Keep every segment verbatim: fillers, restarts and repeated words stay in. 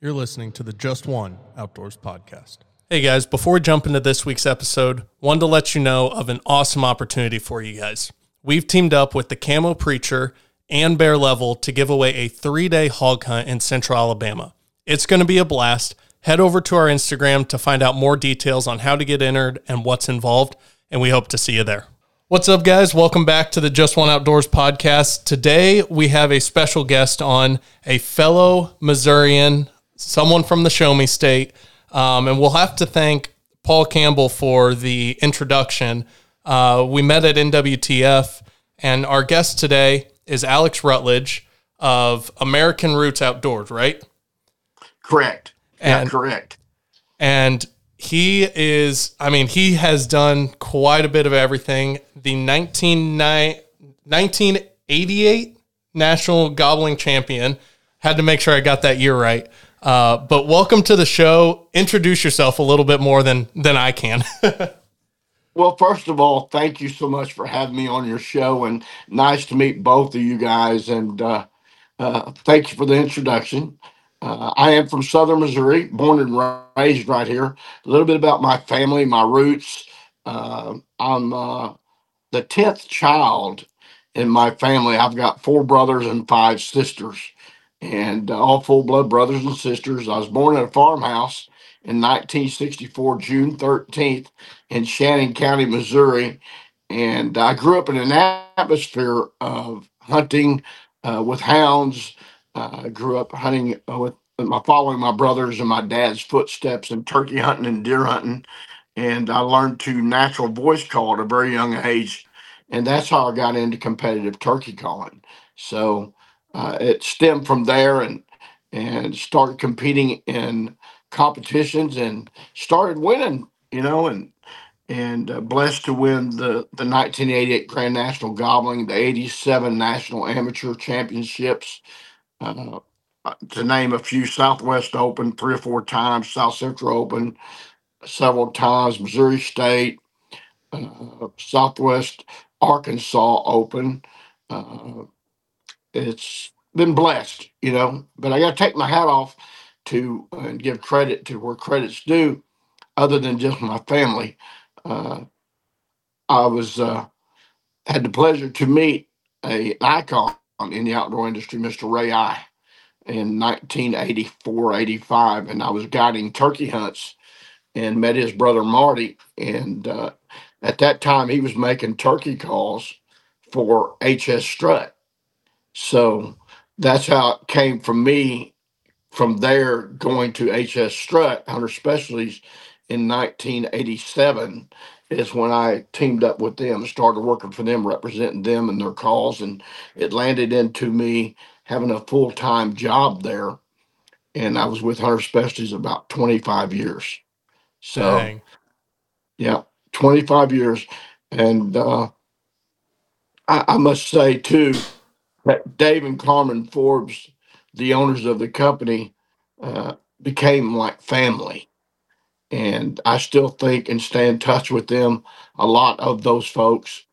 You're listening to the Just One Outdoors podcast. Hey guys, before we jump into this week's episode, wanted to let you know of an awesome opportunity for you guys. We've teamed up with the Camo Preacher and Bear Level to give away a three-day hog hunt in Central Alabama. It's going to be a blast. Head over to our Instagram to find out more details on how to get entered and what's involved, and we hope to see you there. What's up, guys? Welcome back to the Just One Outdoors podcast. Today, we have a special guest on, a fellow Missourian, someone from the Show Me State, um, and we'll have to thank Paul Campbell for the introduction. Uh, we met at N W T F, and our guest today is Alex Rutledge of American Roots Outdoors, right? Correct. And, yeah, correct. And he is, I mean, he has done quite a bit of everything. The nineteen eighty-eight National Gobbling Champion. Had to make sure I got that year right. Uh, but welcome to the show. Introduce yourself a little bit more than, than I can. Well, first of all, thank you so much for having me on your show, and nice to meet both of you guys. And uh, uh, thank you for the introduction. Uh, I am from Southern Missouri, born and raised right here. A little bit about my family, my roots. Uh, I'm uh, the tenth child in my family. I've got four brothers and five sisters, and uh, all full blood brothers and sisters. I was born in a farmhouse in nineteen sixty-four, June thirteenth, in Shannon County, Missouri. And I grew up in an atmosphere of hunting uh, with hounds. Uh, I grew up hunting uh, with my following my brothers and my dad's footsteps in turkey hunting and deer hunting. And I learned to natural voice call at a very young age. And that's how I got into competitive turkey calling. So uh, it stemmed from there, and and started competing in competitions and started winning, you know, and and uh, blessed to win the the nineteen eighty-eight Grand National Gobbling, the eighty-seven National Amateur Championships, uh, uh, to name a few. Southwest Open three or four times, South Central Open several times, Missouri State, uh, Southwest Arkansas Open. Uh, it's been blessed, you know, but I got to take my hat off to uh, and give credit to where credit's due, other than just my family. Uh, I was uh, had the pleasure to meet a icon in the outdoor industry, Mister Ray I, in nineteen eighty-four, eighty-five, and I was guiding turkey hunts and met his brother Marty. And uh, at that time, he was making turkey calls for H S Strut. So that's how it came from me. From there, going to H S Strut Hunter Specialties in nineteen eighty-seven is when I teamed up with them, started working for them, representing them and their calls, and it landed into me having a full time job there. And I was with Hunter Specialties about twenty-five years. So, Dang. yeah, twenty-five years. And uh, I, I must say, too, that Dave and Carmen Forbes, the owners of the company, uh, became like family. And I still think and stay in touch with them, a lot of those folks.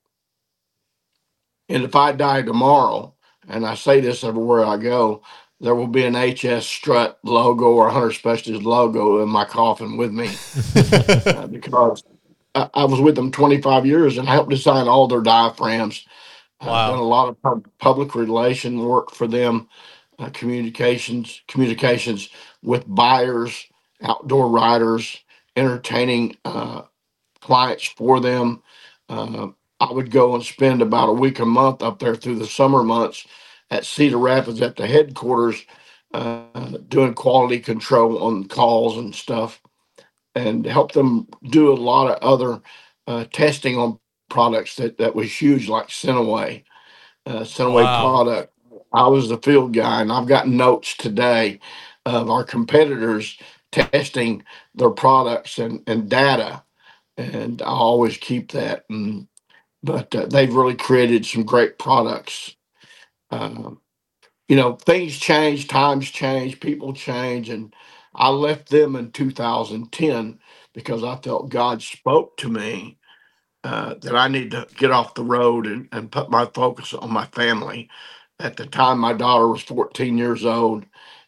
And if I die tomorrow, and I say this everywhere I go, there will be an H S Strut logo or Hunter Specialties logo in my coffin with me, uh, because I, I was with them twenty-five years and I helped design all their diaphragms. I've done a Wow. lot of pub- public relation work for them, uh, communications, communications with buyers, outdoor riders, entertaining uh, clients for them. Uh, I would go and spend about a week a month up there through the summer months at Cedar Rapids at the headquarters, uh, doing quality control on calls and stuff, and help them do a lot of other uh, testing on products that, that was huge, like Centaway, uh, Centaway Wow. product. I was the field guy, and I've got notes today of our competitors testing their products and, and data, and I always keep that. And, but uh, they've really created some great products. Uh, you know, things change, times change, people change, and I left them in two thousand ten because I felt God spoke to me uh, that I need to get off the road and, and put my focus on my family. At the time, my daughter was fourteen years old,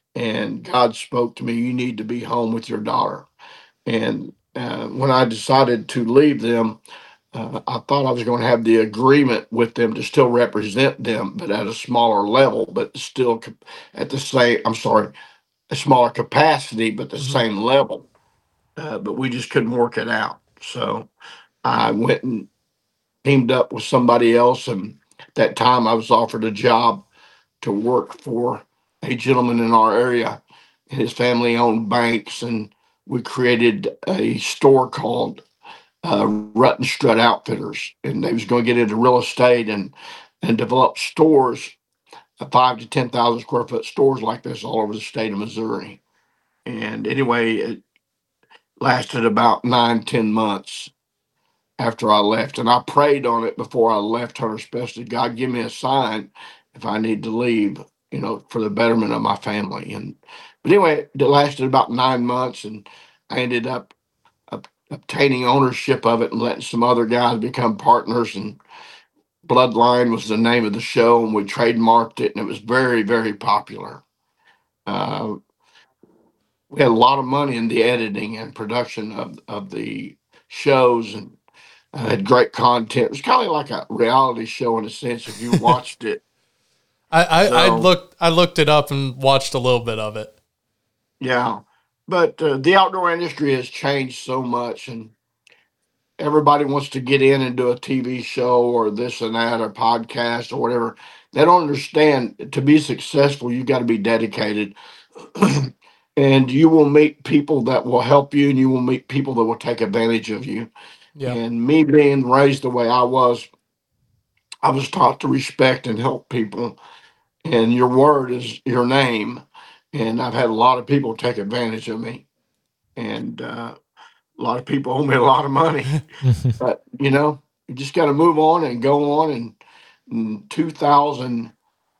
and God spoke to me, "You need to be home with your daughter." And uh, when I decided to leave them, uh, I thought I was going to have the agreement with them to still represent them, but at a smaller level, but still cap- at the same, I'm sorry, a smaller capacity, but the Mhm. same level. Uh, but we just couldn't work it out. So I went and teamed up with somebody else. And at that time, I was offered a job to work for a gentleman in our area. His family owned banks, and we created a store called uh, Rut and Strut Outfitters, and they was going to get into real estate and and develop stores, uh, five to ten thousand square foot stores like this all over the state of Missouri. And anyway, it lasted about nine ten months after I left, and I prayed on it before I left Hunter Specialty. God, give me a sign if I need to leave, you know, for the betterment of my family. And but anyway, it lasted about nine months, and I ended up ob- obtaining ownership of it and letting some other guys become partners. And Bloodline was the name of the show, and we trademarked it, and it was very, very popular. Uh, we had a lot of money in the editing and production of of the shows, and uh, had great content. It was kind of like a reality show in a sense if you watched it. I, I I So looked I looked it up and watched a little bit of it. yeah, but uh, the outdoor industry has changed so much, and everybody wants to get in and do a T V show or this and that or podcast or whatever. They don't understand to be successful, you got to be dedicated. And you will meet people that will help you, and you will meet people that will take advantage of you. Yeah. And me being raised the way I was, I was taught to respect and help people, and your word is your name. And I've had a lot of people take advantage of me, and uh, a lot of people owe me a lot of money. But you know, you just got to move on and go on. And in two thousand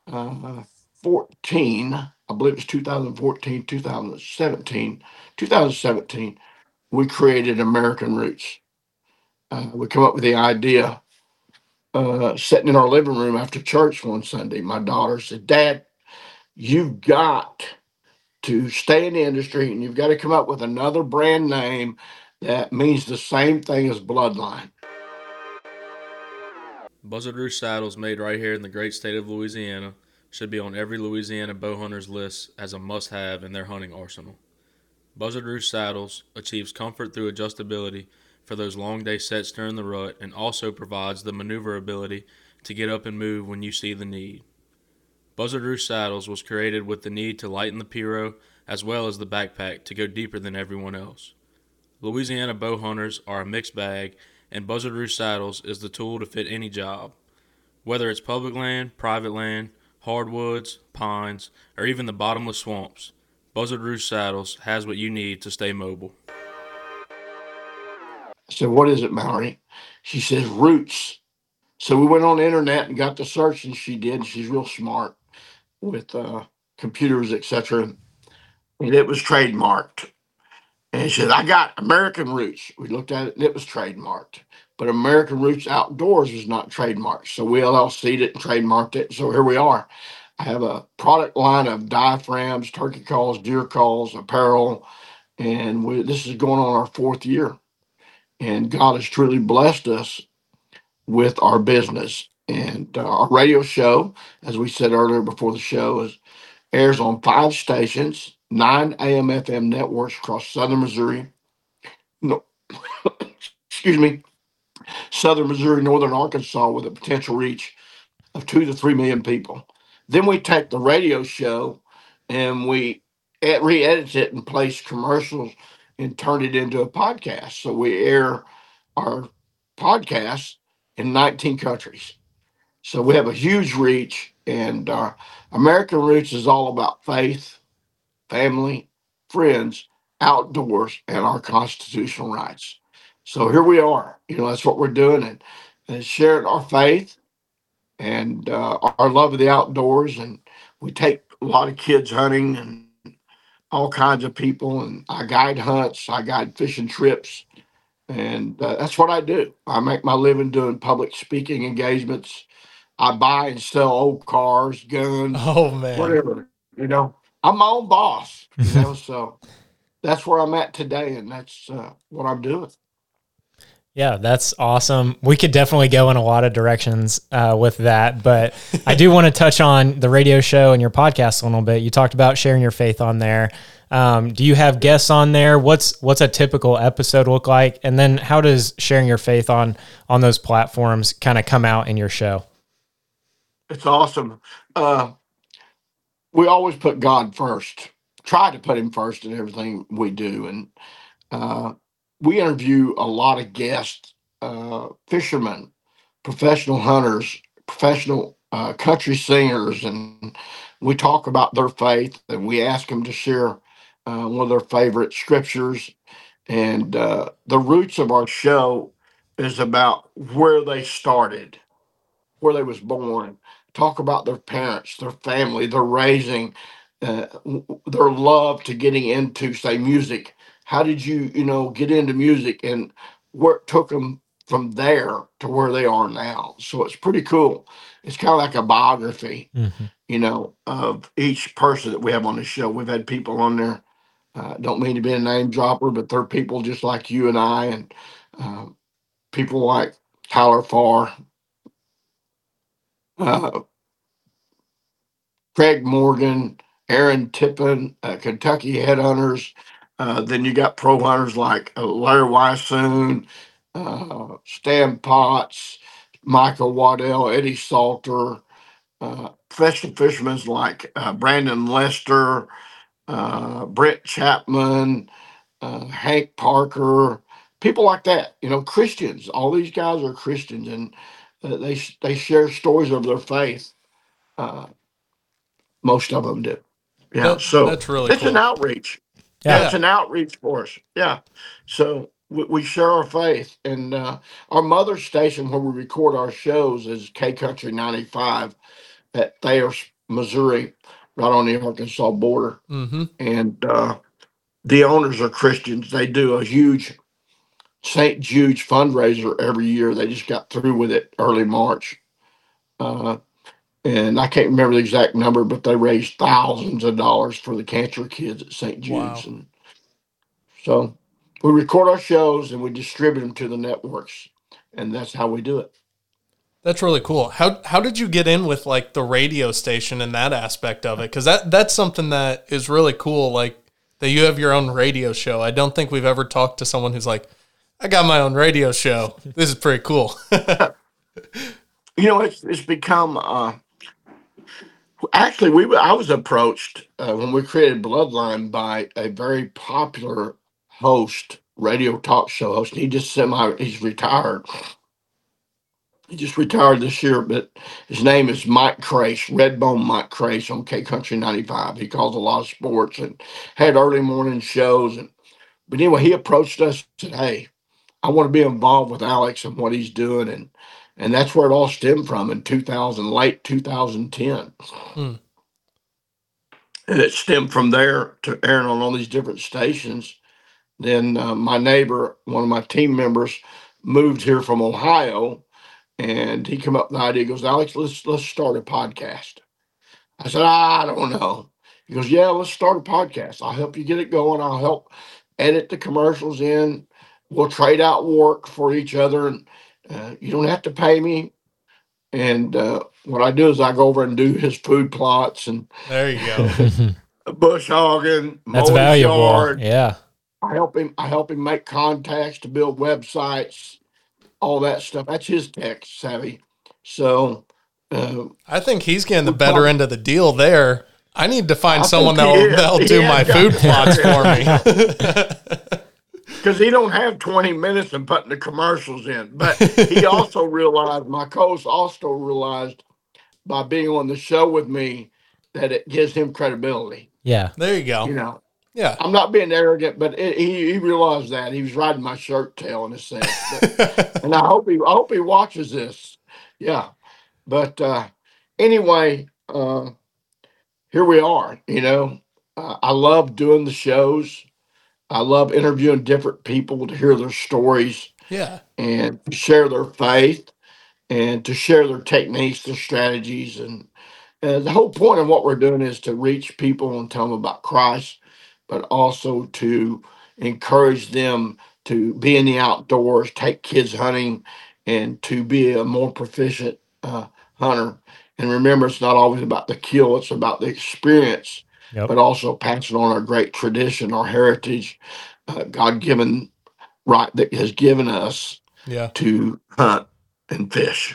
fourteen, I believe it's two thousand fourteen, two thousand seventeen, two thousand seventeen, we created American Roots. Uh, we come up with the idea, uh, sitting in our living room after church one Sunday. My daughter said, "Dad, you've got to stay in the industry, and you've got to come up with another brand name that means the same thing as Bloodline." Buzzard Roost saddles made right here in the great state of Louisiana should be on every Louisiana bow hunter's list as a must-have in their hunting arsenal. Buzzard Roost saddles achieves comfort through adjustability for those long day sets during the rut and also provides the maneuverability to get up and move when you see the need. Buzzard Roost saddles was created with the need to lighten the Piro as well as the backpack to go deeper than everyone else. Louisiana bow hunters are a mixed bag, and Buzzard Roost saddles is the tool to fit any job. Whether it's public land, private land, hardwoods, pines, or even the bottomless swamps, Buzzard Roost saddles has what you need to stay mobile. I said, "What is it, Mallory?" She says, "Roots." So we went on the internet and got to search, and she did. She's real smart with uh, computers, et cetera. And it was trademarked. And she said, "I got American Roots." We looked at it and it was trademarked. But American Roots Outdoors was not trademarked. So we L L C'd it and trademarked it. So here we are. I have a product line of diaphragms, turkey calls, deer calls, apparel. And we, this is going on our fourth year. And God has truly blessed us with our business. And uh, our radio show, as we said earlier before the show, is airs on five stations, nine A M F M networks across southern Missouri. No, excuse me, southern Missouri, northern Arkansas, with a potential reach of two to three million people. Then we take the radio show and we re edit it and place commercials and turn it into a podcast. So we air our podcasts in nineteen countries. So we have a huge reach, and uh, American Roots is all about faith, family, friends, outdoors, and our constitutional rights. So here we are. You know, that's what we're doing, and, and sharing our faith and uh, our love of the outdoors. And we take a lot of kids hunting and all kinds of people. And I guide hunts, I guide fishing trips, and uh, that's what I do. I make my living doing public speaking engagements. I buy and sell old cars, guns, Oh man. whatever, you know. I'm my own boss, you know, so that's where I'm at today, and that's uh, what I'm doing. Yeah, that's awesome. We could definitely go in a lot of directions uh, with that, but I do want to touch on the radio show and your podcast a little bit. You talked about sharing your faith on there. Um, do you have guests on there? What's what's a typical episode look like? And then how does sharing your faith on on those platforms kind of come out in your show? It's awesome. Uh, we always put God first. Try to put Him first in everything we do, and uh, we interview a lot of guests, uh, fishermen, professional hunters, professional uh, country singers, and we talk about their faith, and we ask them to share uh, one of their favorite scriptures. And uh, the roots of our show is about where they started, where they was born, talk about their parents, their family, their raising, uh, their love to getting into, say, music. How did you, you know, get into music, and where it took them from there to where they are now? So it's pretty cool. It's kind of like a biography, Mm-hmm. you know, of each person that we have on the show. We've had people on there. Uh, don't mean to be a name dropper, but they're people just like you and I, and uh, people like Tyler Farr, uh, Craig Morgan, Aaron Tippin, uh, Kentucky Headhunters. Uh, then you got pro hunters like uh, Larry Weissoon, uh, Stan Potts, Michael Waddell, Eddie Salter, uh, professional fishermen like uh, Brandon Lester, uh, Brett Chapman, uh, Hank Parker, people like that. You know, Christians. All these guys are Christians, and uh, they they share stories of their faith. Uh, most of them do. Yeah, That so that's really it's an cool. outreach. Yeah, Yeah. it's an outreach for us. Yeah, so we, we share our faith, and uh, our mother station where we record our shows is K Country ninety-five at Thayer, Missouri, right on the Arkansas border. Mm-hmm. And uh, the owners are Christians. They do a huge Saint Jude's fundraiser every year. They just got through with it early March. Uh, and I can't remember the exact number, but they raised thousands of dollars for the cancer kids at Saint Jude's. Wow. And so we record our shows and we distribute them to the networks, and that's how we do it. That's really cool. How how did you get in with like the radio station and that aspect of it? Because that that's something that is really cool. Like that you have your own radio show. I don't think we've ever talked to someone who's like, I got my own radio show. This is pretty cool. You know, it's it's become uh, actually we I was approached uh, when we created Bloodline by a very popular host, radio talk show host. He just semi he's retired. He just retired this year, but his name is Mike Crace, Redbone Mike Crace on K Country ninety-five. He calls a lot of sports and had early morning shows. And but anyway, he approached us and said, "Hey, I want to be involved with Alex and what he's doing," and and that's where it all stemmed from in two thousand, late two thousand ten. Hmm. And it stemmed from there to airing on all these different stations. Then uh, my neighbor, one of my team members, moved here from Ohio, and he came up with the idea. He goes, "Alex, let's let's start a podcast." I said, "I don't know." He goes, "Yeah, let's start a podcast. I'll help you get it going. I'll help edit the commercials in. We'll trade out work for each other, and uh, you don't have to pay me." And uh, what I do is I go over and do his food plots and There you go. bush hogging, That's mowing his valuable. yard. Yeah. I help him. I help him make contacts to build websites, all that stuff. That's his tech savvy. So uh, I think he's getting the We better probably- end of the deal there. I need to find I someone think he that'll, is. that'll He do has my got food that. plots for me. because he don't have twenty minutes in putting the commercials in. But he also realized, my co-host also realized by being on the show with me that it gives him credibility. Yeah. There you go. You know, Yeah. I'm not being arrogant, but it, he he realized that he was riding my shirt tail in a sense. But, and I hope he I hope he watches this. Yeah, but uh, anyway, uh, here we are. You know, uh, I love doing the shows. I love interviewing different people to hear their stories Yeah. and to share their faith and to share their techniques, their strategies, and Uh, the whole point of what we're doing is to reach people and tell them about Christ, but also to encourage them to be in the outdoors, take kids hunting, and to be a more proficient uh, hunter. And remember, it's not always about the kill, it's about the experience, Yep. but also passing on our great tradition, our heritage, uh, God given right that has given us Yeah. to hunt and fish.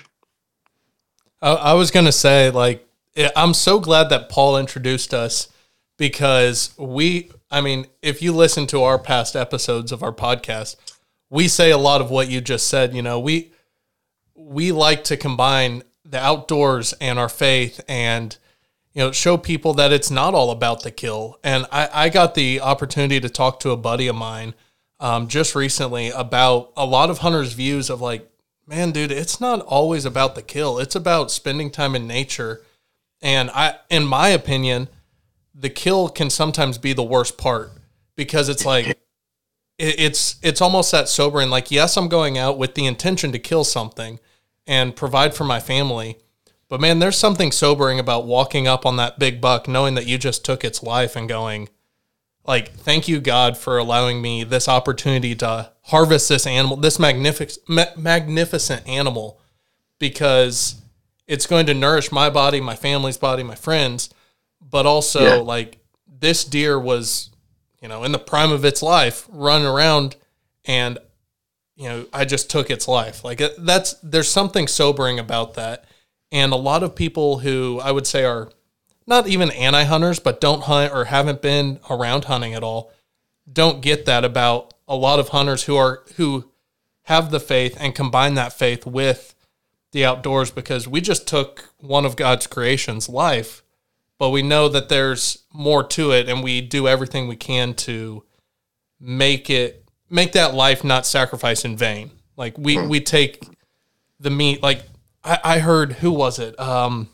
I, I was going to say, like, I- I'm so glad that Paul introduced us because we, I mean, if you listen to our past episodes of our podcast, we say a lot of what you just said. You know, we, we like to combine the outdoors and our faith and, you know, show people that it's not all about the kill. And I, I got the opportunity to talk to a buddy of mine um, just recently about a lot of hunters' views of like, man, dude, it's not always about the kill. It's about spending time in nature. And I, in my opinion, the kill can sometimes be the worst part because it's like, it, it's, it's almost that sobering. Like, yes, I'm going out with the intention to kill something and provide for my family. But man, there's something sobering about walking up on that big buck, knowing that you just took its life and going, like, thank you, God, for allowing me this opportunity to harvest this animal, this magnificent, ma- magnificent animal, because it's going to nourish my body, my family's body, my friends, but also Yeah. like this deer was, you know, in the prime of its life, running around, and you know, I just took its life. Like that's there's something sobering about that, and a lot of people who I would say are not even anti-hunters, but don't hunt or haven't been around hunting at all, don't get that about a lot of hunters who are who have the faith and combine that faith with the outdoors, because we just took one of God's creations' life, but we know that there's more to it, and we do everything we can to make it make that life not sacrifice in vain. Like we we take the meat. Like I, I heard, who was it? Um,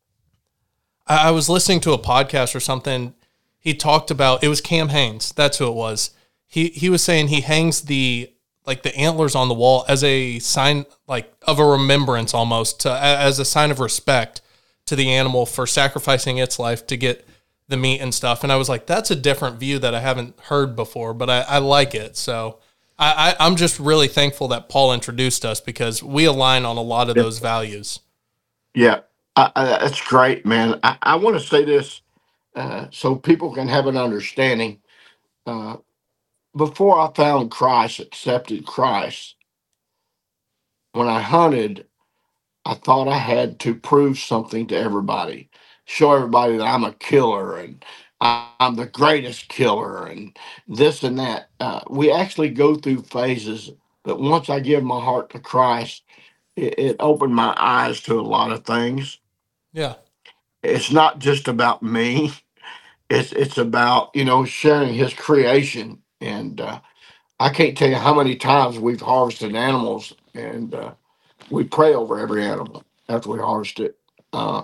I, I was listening to a podcast or something. He talked about, it was Cam Haines. That's who it was. He he was saying he hangs the like the antlers on the wall as a sign, like of a remembrance, almost to, as a sign of respect to the animal for sacrificing its life to get the meat and stuff. And I was like, that's a different view that I haven't heard before, but I, I like it. So I, I, I'm just really thankful that Paul introduced us, because we align on a lot of Yep. those values. Yeah, I, I, that's great, man. I, I want to say this uh, so people can have an understanding. Uh, before I found Christ, accepted Christ, when I hunted, I thought I had to prove something to everybody, show everybody that I'm a killer and I- I'm the greatest killer and this and that. Uh, we actually go through phases, but once I give my heart to Christ, it, it opened my eyes to a lot of things. Yeah. It's not just about me. It's it's about, you know, sharing His creation, and uh, I can't tell you how many times we've harvested animals, and uh, we pray over every animal after we harvest it. Uh,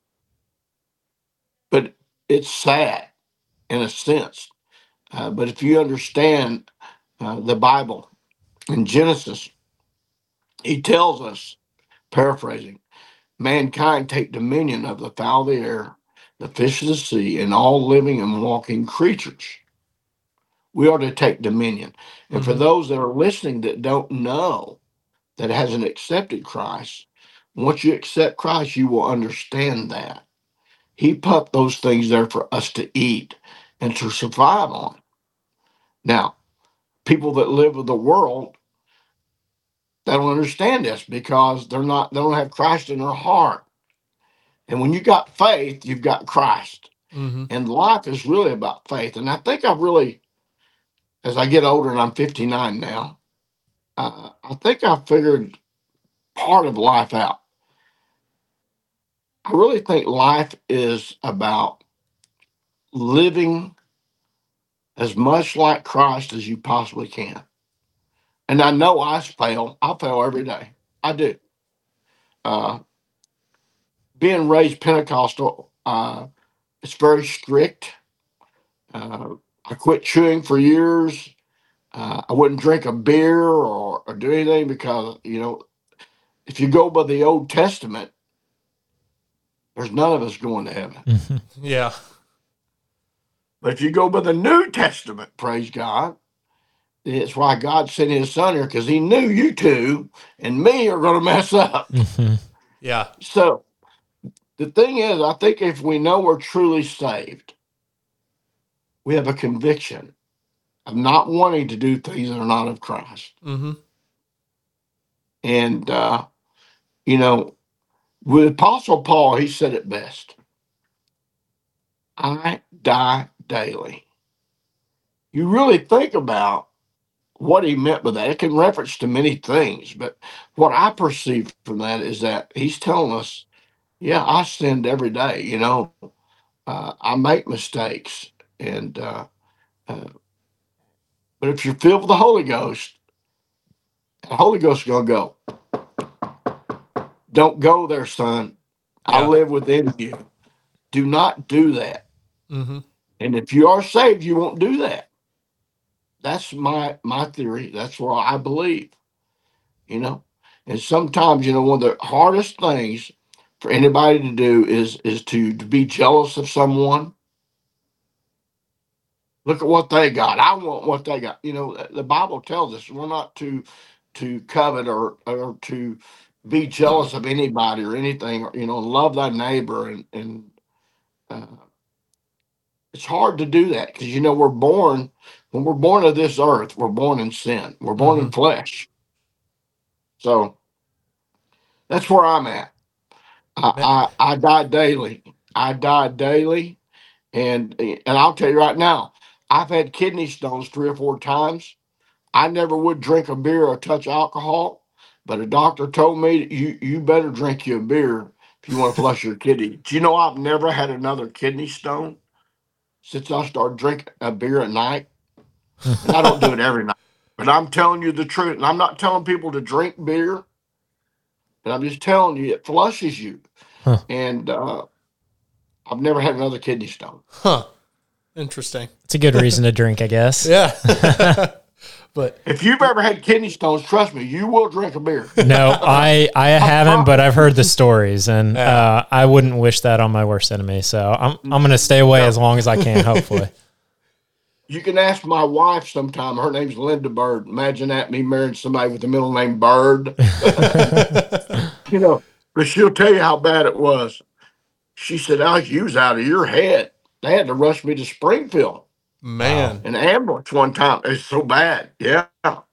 but it's sad in a sense. Uh, but if you understand uh, the Bible in Genesis, He tells us, paraphrasing, mankind take dominion of the fowl of the air, the fish of the sea, and all living and walking creatures. We are to take dominion. And for Mm-hmm. those that are listening that don't know, that hasn't accepted Christ, once you accept Christ, you will understand that. He put those things there for us to eat and to survive on. Now, people that live with the world, they don't understand this because they're not, they don't have Christ in their heart. And when you got faith, you've got Christ. Mm-hmm. And life is really about faith. And I think I've really, as I get older, and I'm fifty-nine now, uh, I think I figured part of life out. I really think life is about living as much like Christ as you possibly can. And I know I fail. I fail every day. I do. Uh, being raised Pentecostal, uh, it's very strict. Uh, I quit chewing for years. Uh, I wouldn't drink a beer or, or do anything because, you know, if you go by the Old Testament, there's none of us going to heaven. Mhm. Yeah. But if you go by the New Testament, praise God, it's why God sent his son here, because he knew you two and me are going to mess up. Mhm. Yeah. So the thing is, I think if we know we're truly saved, we have a conviction of not wanting to do things that are not of Christ. Mm-hmm. And, uh, you know, with Apostle Paul, he said it best. I die daily. You really think about what he meant by that. It can reference to many things, but what I perceive from that is that he's telling us, yeah, I sinned every day. You know, uh, I make mistakes, and uh, uh, but if you're filled with the Holy Ghost, the Holy Ghost is gonna go. Don't go there, son. I Yeah. live within you. Do not do that. Mm-hmm. And if you are saved, you won't do that. That's my my theory. That's what I believe. You know, and sometimes, you know, one of the hardest things for anybody to do is is to, to be jealous of someone. Look at what they got. I want what they got. You know, the Bible tells us we're not to to covet or or to be jealous of anybody or anything. You know, love thy neighbor, and and uh, it's hard to do that because, you know, we're born when we're born of this earth. We're born in sin. We're born Mm-hmm. in flesh. So that's where I'm at. I, I I die daily. I die daily, and and I'll tell you right now, I've had kidney stones three or four times. I never would drink a beer or touch alcohol, but a doctor told me you you better drink you a beer if you want to flush your kidney. Do you know I've never had another kidney stone since I started drinking a beer at night, and I don't do it every night. But I'm telling you the truth, and I'm not telling people to drink beer, but I'm just telling you it flushes you, Huh. and uh, I've never had another kidney stone. Huh. Interesting. It's a good reason to drink, I guess. Yeah. But If you've ever had kidney stones, trust me, you will drink a beer. No, I, I haven't, but I've heard the stories, and Yeah. uh, I wouldn't wish that on my worst enemy. So I'm I'm going to stay away No. as long as I can, hopefully. You can ask my wife sometime. Her name's Linda Bird. Imagine that, me marrying somebody with the middle name Bird. You know, but she'll tell you how bad it was. She said, Alex, you was out of your head. They had to rush me to Springfield man. in an ambulance one time. It's so bad. Yeah.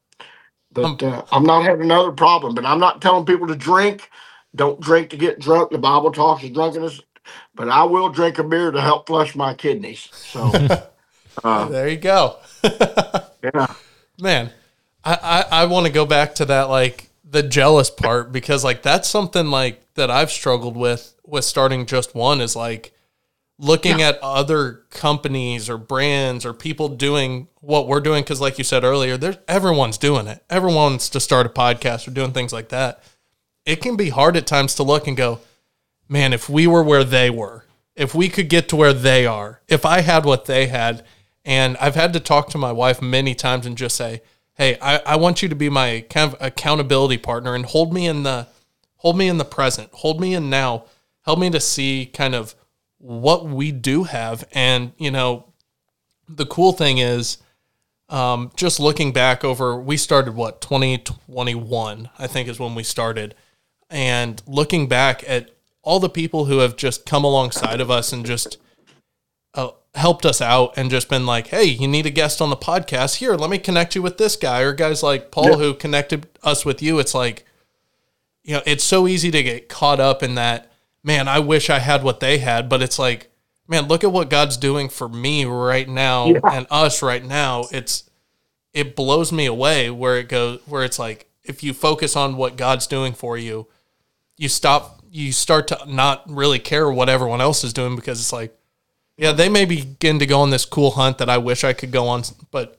But Um, uh, I'm not having another problem. But I'm not telling people to drink. Don't drink to get drunk. The Bible talks of drunkenness. But I will drink a beer to help flush my kidneys. So, uh, There you go. yeah. Man, I, I, I want to go back to that, like the jealous part, because like that's something like that I've struggled with with starting Just One is like looking at other companies or brands or people doing what we're doing. Cause like you said earlier, there's everyone's doing it. Everyone wants to start a podcast or doing things like that. It can be hard at times to look and go, man, if we were where they were, if we could get to where they are, if I had what they had. And I've had to talk to my wife many times and just say, hey, I, I want you to be my kind of accountability partner and hold me in the hold me in the present, hold me in now, help me to see kind of what we do have. And, you know, the cool thing is, um, just looking back over, we started what, twenty twenty-one, I think is when we started. And looking back at all the people who have just come alongside of us and just uh, helped us out and just been like, hey, you need a guest on the podcast? Here, let me connect you with this guy. Or guys like Paul, Yeah. who connected us with you. It's like, you know, it's so easy to get caught up in that, man, I wish I had what they had. But it's like, man, look at what God's doing for me right now Yeah. and us right now. It's, it blows me away where it goes, where it's like, if you focus on what God's doing for you, you stop, you start to not really care what everyone else is doing, because it's like, yeah, they may begin to go on this cool hunt that I wish I could go on, but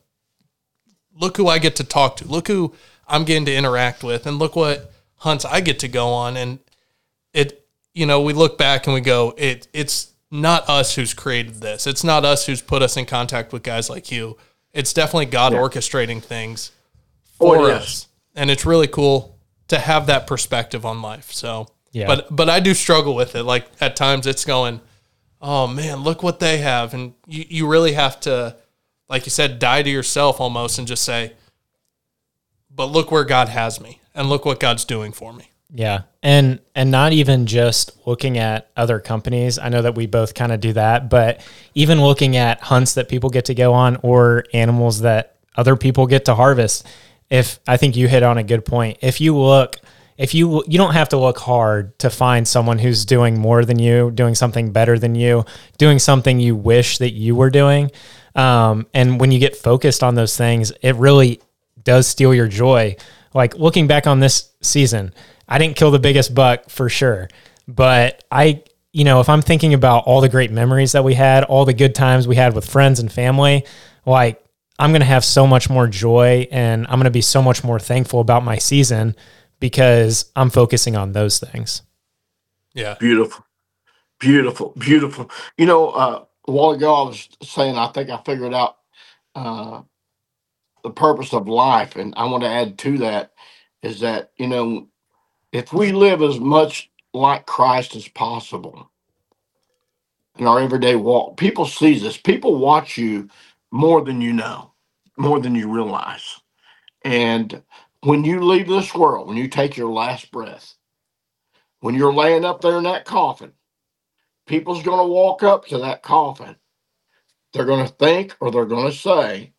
look who I get to talk to. Look who I'm getting to interact with, and look what hunts I get to go on. And it, you know, we look back and we go, it, it's not us who's created this. It's not us who's put us in contact with guys like you. It's definitely God Yeah. orchestrating things Oh, for it is. us. And it's really cool to have that perspective on life. So Yeah. But but I do struggle with it. Like at times it's going, oh man, look what they have. And you, you really have to, like you said, die to yourself almost and just say, but look where God has me and look what God's doing for me. Yeah. And and not even just looking at other companies. I know that we both kind of do that, but even looking at hunts that people get to go on or animals that other people get to harvest. If I think you hit on a good point. If you look, if you you don't have to look hard to find someone who's doing more than you, doing something better than you, doing something you wish that you were doing. Um, and when you get focused on those things, it really does steal your joy. Like looking back on this season, I didn't kill the biggest buck for sure, but I, you know, if I'm thinking about all the great memories that we had, all the good times we had with friends and family, like I'm going to have so much more joy and I'm going to be so much more thankful about my season because I'm focusing on those things. Yeah. Beautiful, beautiful, beautiful. You know, uh, a while ago I was saying, I think I figured out uh, the purpose of life. And I want to add to that is that, you know, if we live as much like Christ as possible in our everyday walk, people see this. People watch you more than you know, more than you realize. And when you leave this world, when you take your last breath, when you're laying up there in that coffin, people's going to walk up to that coffin. They're going to think or they're going to say,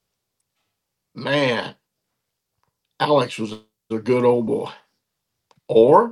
man, Alex was a good old boy. Or,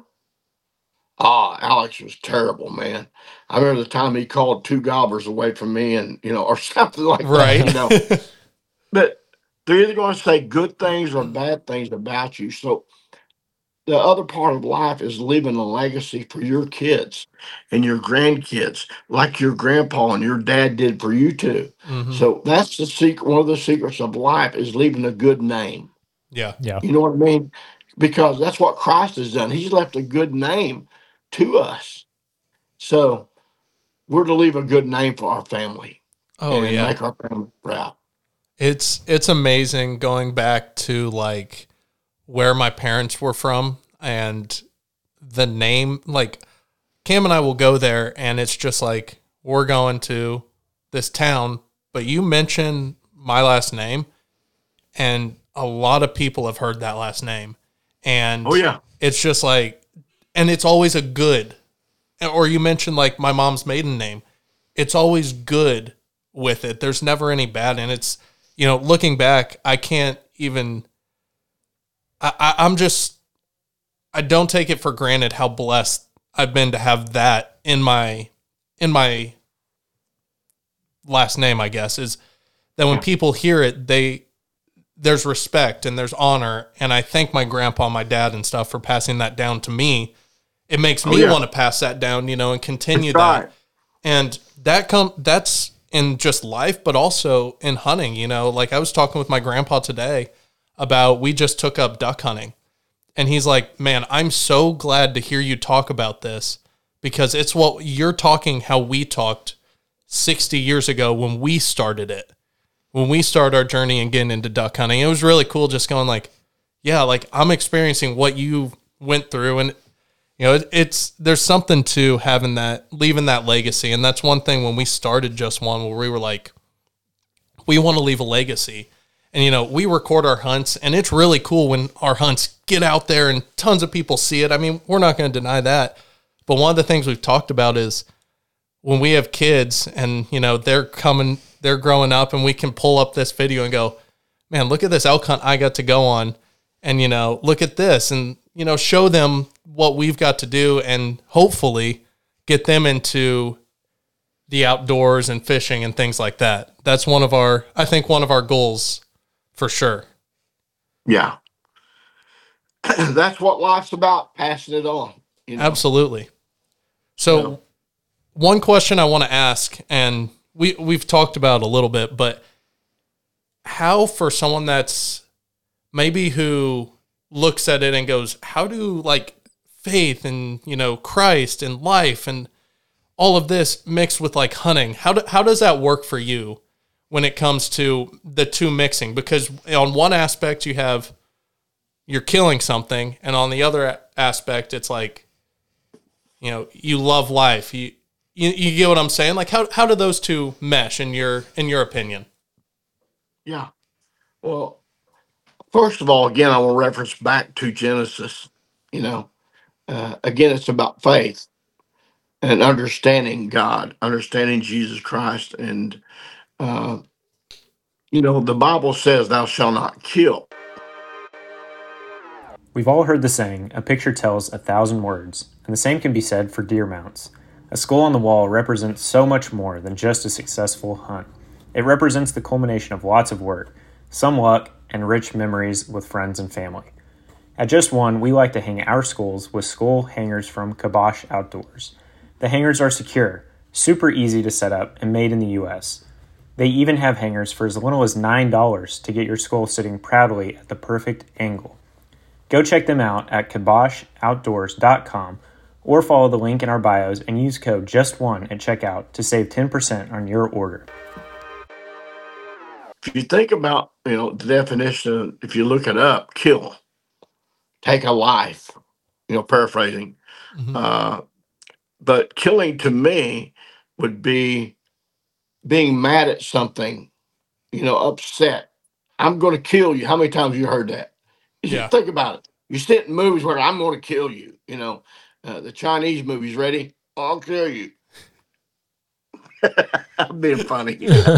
ah, Alex was terrible, man. I remember the time he called two gobblers away from me and, you know, or something like Right. that, you know. But they're either going to say good things or bad things about you. So the other part of life is leaving a legacy for your kids and your grandkids, like your grandpa and your dad did for you too. Mm-hmm. So that's the secret. One of the secrets of life is leaving a good name. Yeah. Yeah. You know what I mean? Because that's what Christ has done. He's left a good name to us. So we're to leave a good name for our family. Oh and yeah. make our family proud. It's it's amazing going back to like where my parents were from and the name, like Cam and I will go there and it's just like, we're going to this town, but you mention my last name and a lot of people have heard that last name. And Oh yeah. it's just like, and it's always a good, or you mentioned like my mom's maiden name. It's always good with it. There's never any bad. And it's, you know, looking back, I can't even, I, I, I'm just, I don't take it for granted how blessed I've been to have that in my, in my last name, I guess, is that when people hear it, they, there's respect and there's honor. And I thank my grandpa, my dad and stuff for passing that down to me. It makes me Oh, yeah. want to pass that down, you know, and continue That's that. right. And that come that's in just life, but also in hunting, you know, like I was talking with my grandpa today about, we just took up duck hunting and he's like, man, I'm so glad to hear you talk about this because it's what you're talking, how we talked sixty years ago when we started it, when we started our journey and getting into duck hunting. It was really cool just going like, yeah, like I'm experiencing what you went through. And you know, it, it's, there's something to having that, leaving that legacy. And that's one thing when we started Just One, where we were like, we want to leave a legacy. And, you know, we record our hunts and it's really cool when our hunts get out there and tons of people see it. I mean, we're not going to deny that. But one of the things we've talked about is when we have kids and, you know, they're coming, they're growing up and we can pull up this video and go, man, look at this elk hunt I got to go on. And, you know, look at this and, you know, show them what we've got to do and hopefully get them into the outdoors and fishing and things like that. That's one of our, I think one of our goals for sure. Yeah. That's what life's about, passing it on. You know? Absolutely. So Yeah. one question I want to ask, and we, we've talked about a little bit, but how for someone that's maybe who looks at it and goes, how do like faith and, you know, Christ and life and all of this mixed with like hunting, how do, how does that work for you when it comes to the two mixing? Because on one aspect you have, you're killing something, and on the other aspect it's like you know, you love life. You, you you get what I'm saying? Like how how do those two mesh in your in your opinion? Yeah. Well, first of all, again, I will reference back to Genesis. You know, uh, again, it's about faith and understanding God, understanding Jesus Christ, and uh, you know, the Bible says, "Thou shalt not kill." We've all heard the saying, a picture tells a thousand words, and the same can be said for deer mounts. A skull on the wall represents so much more than just a successful hunt. It represents the culmination of lots of work, some luck, and rich memories with friends and family. At Just One, we like to hang our skulls with skull hangers from Kibosh Outdoors. The hangers are secure, super easy to set up, and made in the U S. They even have hangers for as little as nine dollars to get your skull sitting proudly at the perfect angle. Go check them out at kibosh outdoors dot com or follow the link in our bios and use code just one at checkout to save ten percent on your order. If you think about, you know, the definition, if you look it up, kill, take a life, you know, paraphrasing. Mm-hmm. Uh, but killing to me would be being mad at something, you know, upset. I'm going to kill you. How many times have you heard that? You Yeah. just think about it. You sit in movies where I'm going to kill you, you know, uh, the Chinese movies, ready? I'll kill you. I'm being funny.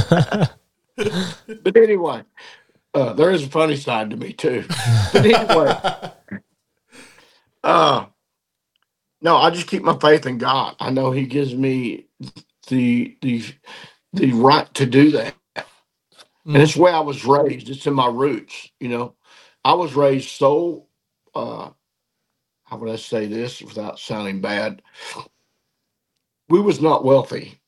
But anyway, uh, there is a funny side to me too. But anyway, uh, no, I just keep my faith in God. I know He gives me the the the right to do that, and it's the way I was raised. It's in my roots. You know, I was raised so. Uh, how would I say this without sounding bad? We was not wealthy.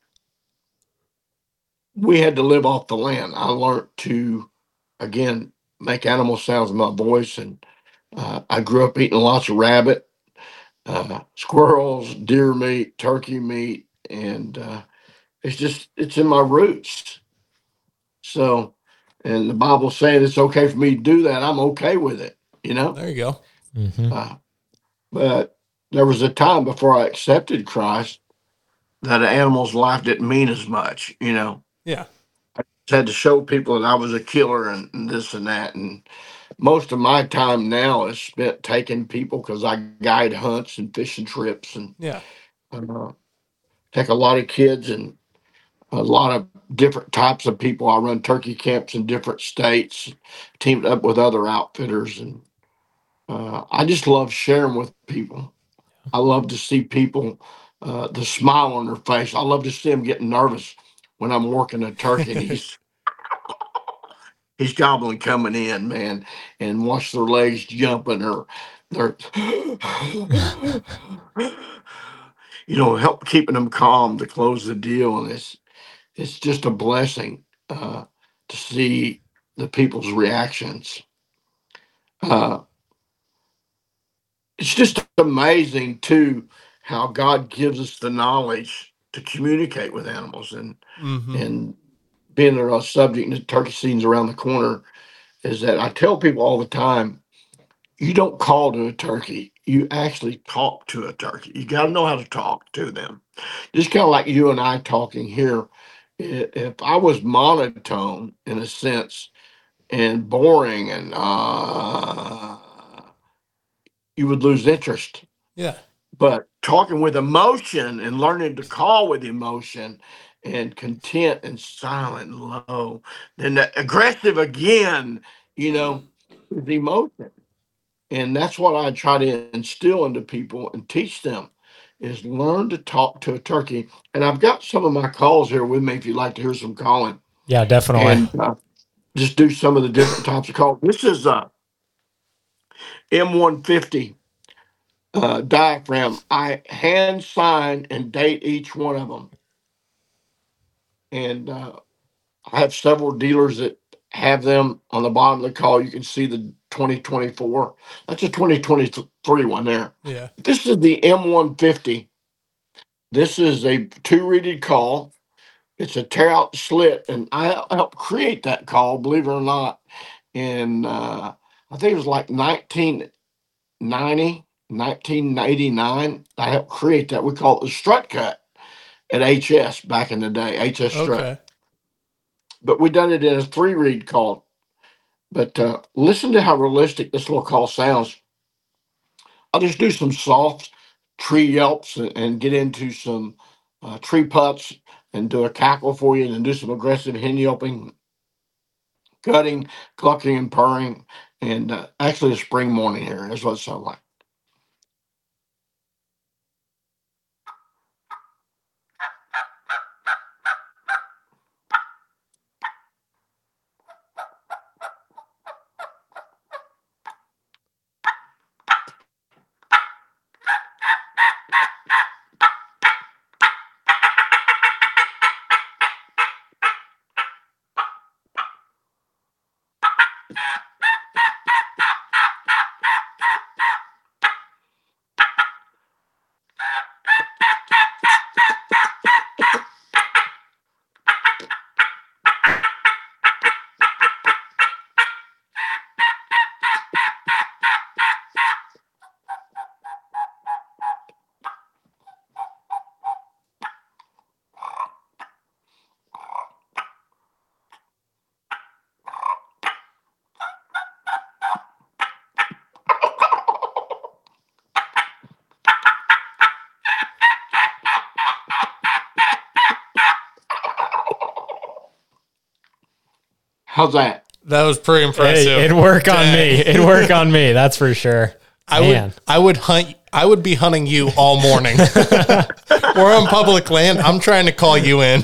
We had to live off the land. I learned to, again, make animal sounds with my voice, and uh, I grew up eating lots of rabbit, uh, squirrels, deer meat, turkey meat, and uh, it's just it's in my roots. So, and the Bible's saying it's okay for me to do that. I'm okay with it, you know. There you go. Mm-hmm. Uh, but there was a time before I accepted Christ that an animal's life didn't mean as much, you know. Yeah. I just had to show people that I was a killer and, and this and that. And most of my time now is spent taking people because I guide hunts and fishing trips and Yeah. uh, take a lot of kids and a lot of different types of people. I run turkey camps in different states, teamed up with other outfitters, and uh, I just love sharing with people. I love to see people, uh, the smile on their face. I love to see them getting nervous when I'm working a turkey and he's he's gobbling coming in, man, and watch their legs jumping or they're, you know, help keeping them calm to close the deal. And it's it's just a blessing uh, to see the people's reactions. Uh, it's just amazing too how God gives us the knowledge to communicate with animals and Mm-hmm. and being a subject in the turkey season's around the corner is that I tell people all the time, you don't call to a turkey, you actually talk to a turkey. You got to know how to talk to them. Just kind of like you and I talking here. I- If I was monotone in a sense and boring and uh, you would lose interest. Yeah. But talking with emotion and learning to call with emotion and content and silent and low, then the aggressive again, you know, is emotion. And that's what I try to instill into people and teach them is learn to talk to a turkey. And I've got some of my calls here with me if you'd like to hear some calling Yeah, definitely. and uh, just do some of the different types of calls. This is a M one fifty uh, diaphragm. I hand sign and date each one of them. And uh, I have several dealers that have them on the bottom of the call. You can see the twenty twenty-four. That's a twenty twenty-three one there. Yeah. This is the M one fifty. This is a two-reeded call. It's a tear out slit, and I helped create that call, believe it or not. And uh, I think it was like nineteen ninety. nineteen eighty-nine. I helped create that. We call it the strut cut at H S back in the day, H S strut. Okay. But we done it in a three reed call. But uh, listen to how realistic this little call sounds. I'll just do some soft tree yelps and, and get into some uh, tree putts and do a cackle for you and then do some aggressive hen yelping, cutting, clucking, and purring. And uh, actually, a spring morning here. That's what it sounds like. How's that? That was pretty impressive. Hey, it'd work on me. It'd work on me. That's for sure. I Man. would I would hunt I would be hunting you all morning. We're on public land. I'm trying to call you in.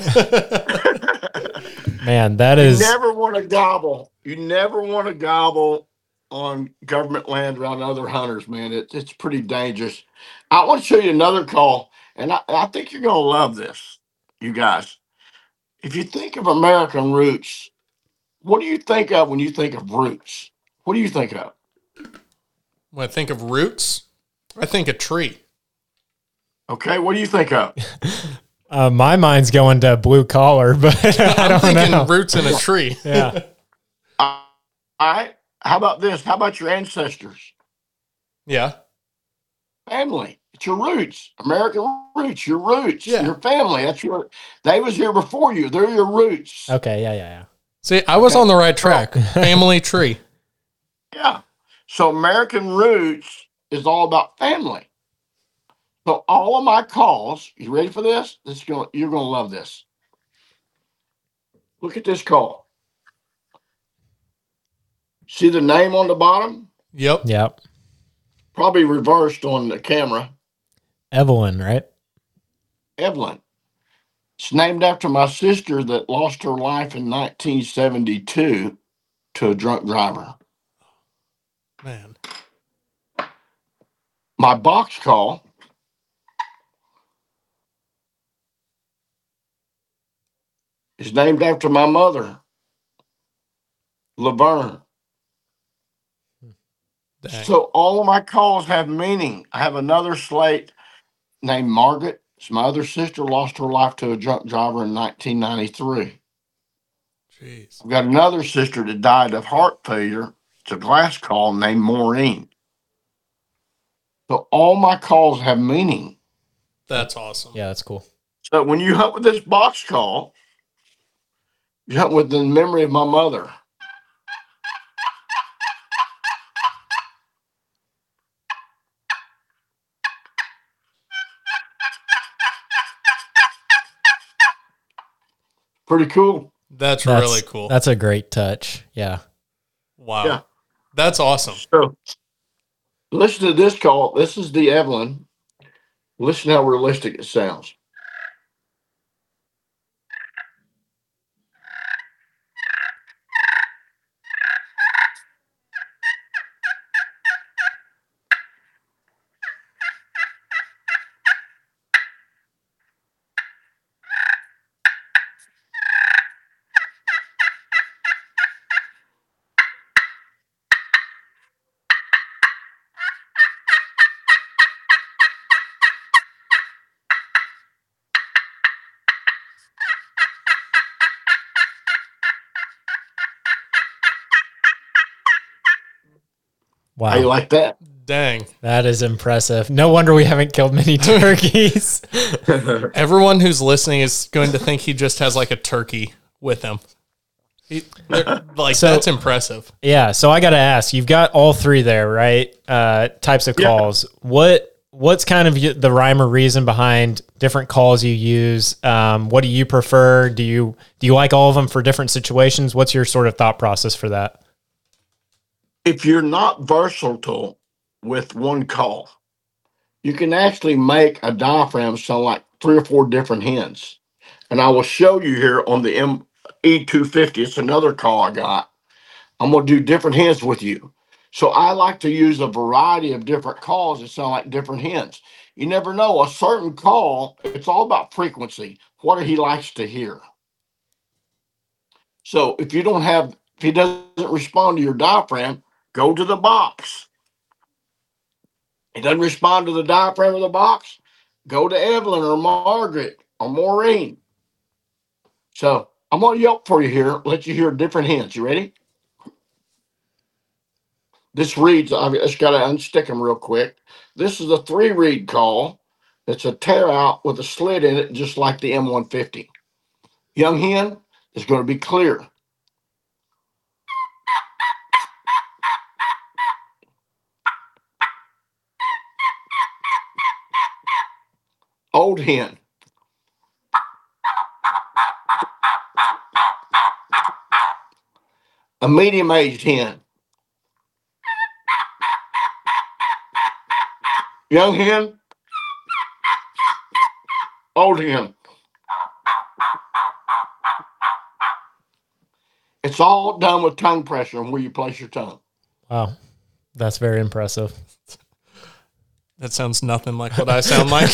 Man, that You is never want to gobble. You never want to gobble on government land around other hunters, man. It, it's pretty dangerous. I want to show you another call, and I, I think you're going to love this, you guys. If you think of American roots, what do you think of when you think of roots? What do you think of? When I think of roots, I think a tree. Okay, what do you think of? uh, my mind's going to blue collar, but I I'm don't thinking know. roots in a tree. Yeah. Uh, all right. How about this? How about your ancestors? Yeah. Family. It's your roots. American roots. Your roots. Yeah. Your family. That's your. They was here before you. They're your roots. Okay. Yeah. Yeah. Yeah. See, I was Okay. on the right track. Family tree. Yeah. So American roots is all about family. So all of my calls, you ready for this? This is going. You're going to love this. Look at this call. See the name on the bottom? Yep. Yep. Probably reversed on the camera. Evelyn, right? Evelyn. It's named after my sister that lost her life in nineteen seventy-two to a drunk driver. Man. My box call is named after my mother, Laverne. Dang. So all of my calls have meaning. I have another slate named Margaret. It's my other sister lost her life to a drunk driver in nineteen ninety-three. Jeez. I've got another sister that died of heart failure. It's a glass call named Maureen. So all my calls have meaning. That's awesome. Yeah, that's cool. So when you hunt with this box call, you hunt with the memory of my mother. Pretty cool. That's, That's really cool. That's a great touch. Yeah. Wow. Yeah. That's awesome. So listen to this call. This is the Evelyn. Listen how realistic it sounds. Wow. How you like that? Dang. That is impressive. No wonder we haven't killed many turkeys. Everyone who's listening is going to think he just has like a turkey with him. He, like, So- that's impressive. Yeah, so I got to ask, you've got all three there, right? Uh, types of Yeah. calls. What What's kind of y- the rhyme or reason behind different calls you use? Um, what do you prefer? Do you do you like all of them for different situations? What's your sort of thought process for that? If you're not versatile with one call, you can actually make a diaphragm sound like three or four different hens. And I will show you here on the M E two fifty. It's another call I got. I'm going to do different hens with you. So I like to use a variety of different calls that sound like different hens. You never know. A certain call, it's all about frequency. What he likes to hear. So if you don't have, if he doesn't respond to your diaphragm, go to the box. He doesn't respond to the diaphragm of the box, go to Evelyn or Margaret or Maureen. So I'm going to yelp for you here, let you hear different hens. You ready? This reads, I've just got to unstick them real quick. This is a three reed call. It's a tear out with a slit in it, just like the M one fifty. Young hen is going to be clear. Old hen. A medium aged hen. Young hen. Old hen. It's all done with tongue pressure and where you place your tongue. Wow, that's very impressive. That sounds nothing like what I sound like.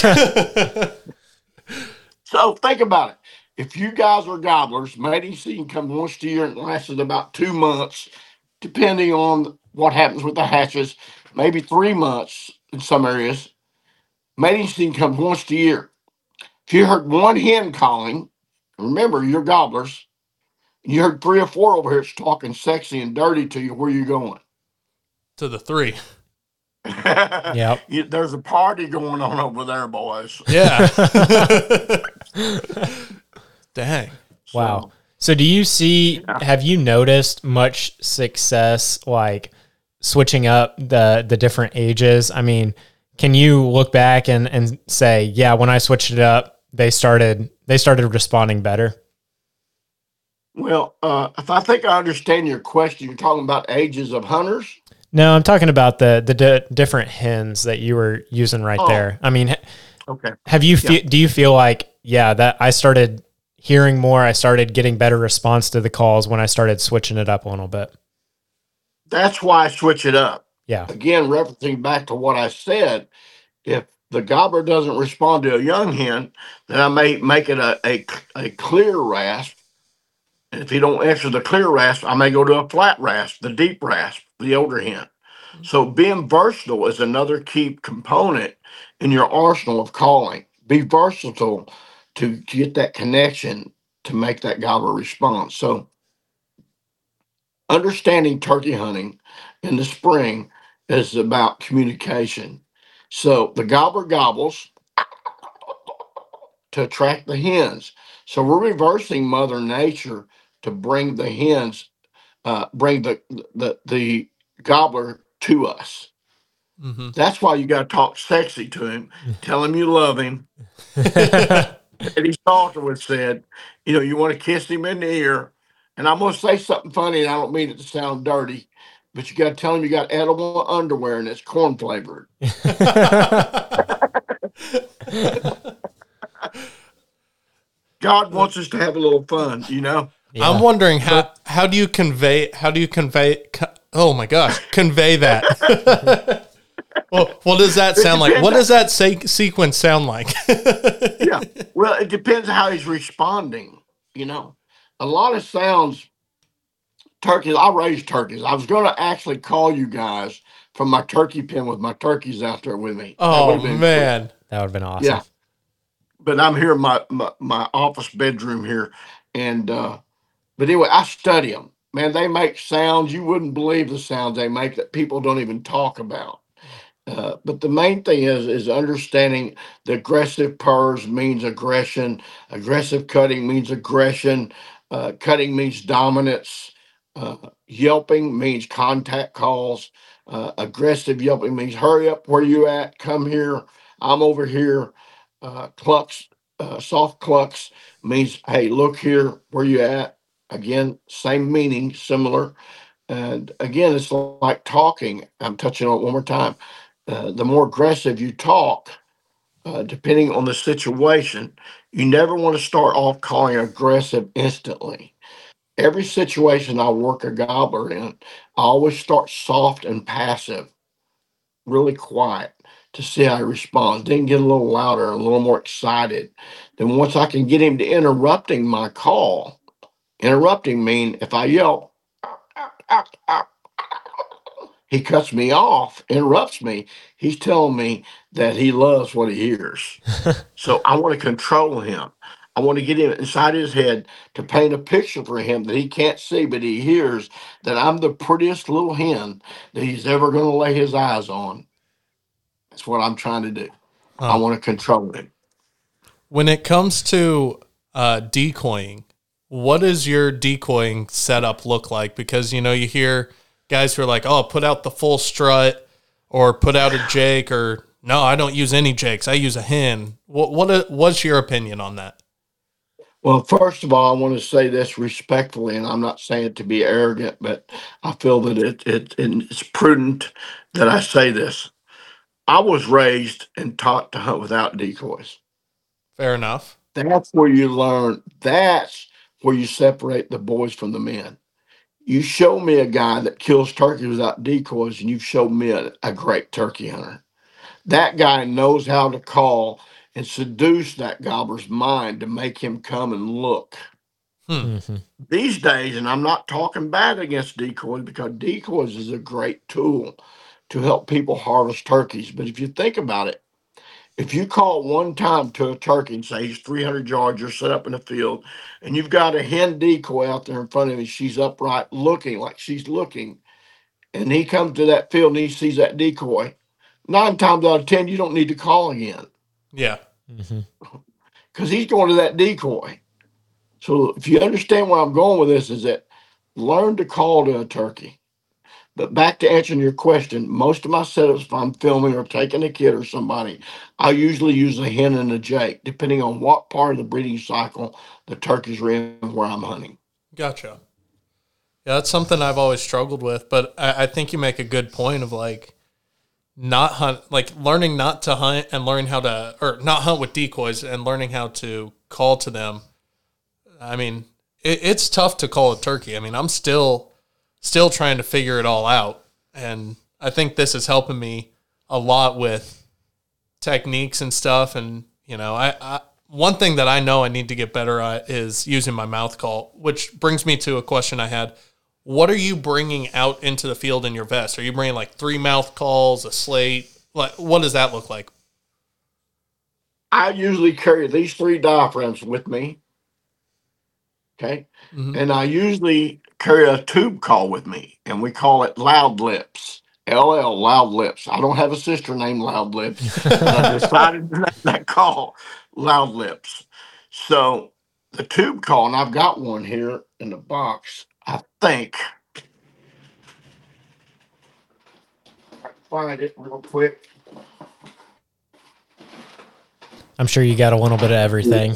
So think about it. If you guys are gobblers, mating season comes once a year and lasts about two months, depending on what happens with the hatches, maybe three months in some areas. Mating season comes once a year. If you heard one hen calling, remember you're gobblers. You heard three or four over here it's talking sexy and dirty to you. Where you going? To the three. Yep. You- there's a party going on over there, boys. Yeah. Dang. Wow. So do you see, have you noticed much success like switching up the the different ages? I mean, can you look back and, and say, yeah, when I switched it up, they started they started responding better? Well, uh, if I think I understand your question, you're talking about ages of hunters. No, I'm talking about the the di- different hens that you were using right Oh. there. I mean, ha- Okay. have you fe- Yeah. do you feel like, yeah, that I started hearing more, I started getting better response to the calls when I started switching it up a little bit? That's why I switch it up. Yeah. Again, referencing back to what I said, if the gobbler doesn't respond to a young hen, then I may make it a, a, a clear rasp. And if he don't answer the clear rasp, I may go to a flat rasp, the deep rasp, the older hen. So being versatile is another key component in your arsenal of calling. Be versatile to get that connection to make that gobbler respond. So understanding turkey hunting in the spring is about communication. So the gobbler gobbles to attract the hens. So we're reversing Mother Nature to bring the hens, uh, bring the, the the gobbler to us. Mm-hmm. That's why you got to talk sexy to him, tell him you love him. Eddie Salterwood said, you know, you want to kiss him in the ear. And I'm going to say something funny, and I don't mean it to sound dirty, but you got to tell him you got edible underwear and it's corn flavored. God wants us to have a little fun, you know? Yeah. I'm wondering how how do you convey how do you convey co- oh my gosh convey that well what does that sound like what does that se- sequence sound like? Yeah. Well, it depends how he's responding, you know? A lot of sounds, turkeys, I raised turkeys. I was going to actually call you guys from my turkey pen with my turkeys out there with me. That Oh would've been cool. man. That would have been awesome. Yeah. But I'm here in my, my, my office bedroom here. And, uh, but anyway, I study them. Man, they make sounds. You wouldn't believe the sounds they make that people don't even talk about. Uh, but the main thing is is understanding the aggressive purrs means aggression. Aggressive cutting means aggression. Uh, cutting means dominance. Uh, yelping means contact calls. Uh, aggressive yelping means hurry up, where you at? Come here. I'm over here. Uh, clucks, uh, soft clucks means hey, look here, where you at? Again, same meaning, similar. And again, it's like talking. I'm touching on it one more time. Uh, the more aggressive you talk, uh, depending on the situation, you never want to start off calling aggressive instantly. Every situation I work a gobbler in, I always start soft and passive, really quiet to see how he responds. Then get a little louder, a little more excited. Then once I can get him to interrupting my call, interrupting mean if I yell, he cuts me off, interrupts me. He's telling me that he loves what he hears. So I want to control him. I want to get him inside his head to paint a picture for him that he can't see, but he hears that I'm the prettiest little hen that he's ever going to lay his eyes on. That's what I'm trying to do. I Huh. want to control him. When it comes to uh, decoying, what does your decoying setup look like? Because, you know, you hear guys who are like, oh, put out the full strut or put out a Jake, or no, I don't use any Jakes. I use a hen. What, what, what's your opinion on that? Well, first of all, I want to say this respectfully, and I'm not saying it to be arrogant, but I feel that it, it it's prudent that I say this. I was raised and taught to hunt without decoys. Fair enough. That's where you learn. That's where you separate the boys from the men. You show me a guy that kills turkeys without decoys, and you've showed me a, a great turkey hunter. That guy knows how to call and seduce that gobbler's mind to make him come and look. Hmm. Mm-hmm. These days, and I'm not talking bad against decoys because decoys is a great tool to help people harvest turkeys. But if you think about it, if you call one time to a turkey and say he's three hundred yards, you're set up in the field, and you've got a hen decoy out there in front of him, she's upright looking like she's looking, and he comes to that field and he sees that decoy, nine times out of ten, you don't need to call again Yeah. Mm-hmm. because he's going to that decoy. So if you understand where I'm going with this, is that learn to call to a turkey. But back to answering your question, most of my setups, if I'm filming or taking a kid or somebody, I usually use a hen and a jake, depending on what part of the breeding cycle the turkeys are in where I'm hunting. Gotcha. Yeah, that's something I've always struggled with, but I, I think you make a good point of like not hunt, like learning not to hunt and learning how to, or not hunt with decoys and learning how to call to them. I mean, it, it's tough to call a turkey. I mean, I'm still still trying to figure it all out, and I think this is helping me a lot with techniques and stuff. And you know, I, I one thing that I know I need to get better at is using my mouth call, which brings me to a question I had. What are you bringing out into the field in your vest? Are you bringing like three mouth calls, a slate? Like, what does that look like? I usually carry these three diaphragms with me. Okay. Mm-hmm. And I usually carry a tube call with me, and we call it Loud Lips. L L, Loud Lips. I don't have a sister named Loud Lips, but I decided to name that call Loud Lips. So the tube call, and I've got one here in the box, I think. Find it real quick. I'm sure you got a little bit of everything.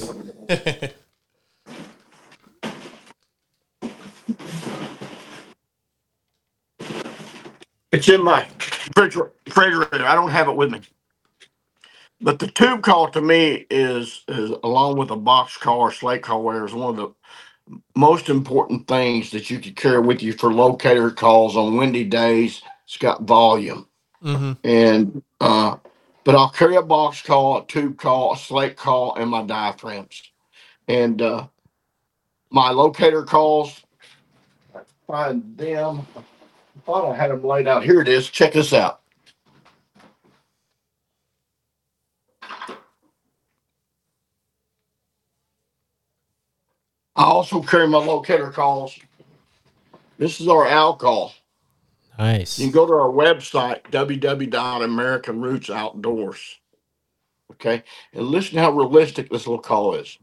It's in my refrigerator. I don't have it with me. But the tube call to me is is along with a box call or slate call where is one of the most important things that you could carry with you for locator calls on windy days. It's got volume. Mm-hmm. And uh but I'll carry a box call, a tube call, a slate call, and my diaphragms. And uh my locator calls, find them. I thought I had them laid out. Here it is. Check this out. I also carry my locator calls. This is our owl call. Nice. You can go to our website, w w w dot american roots outdoors. Okay. And listen how realistic this little call is.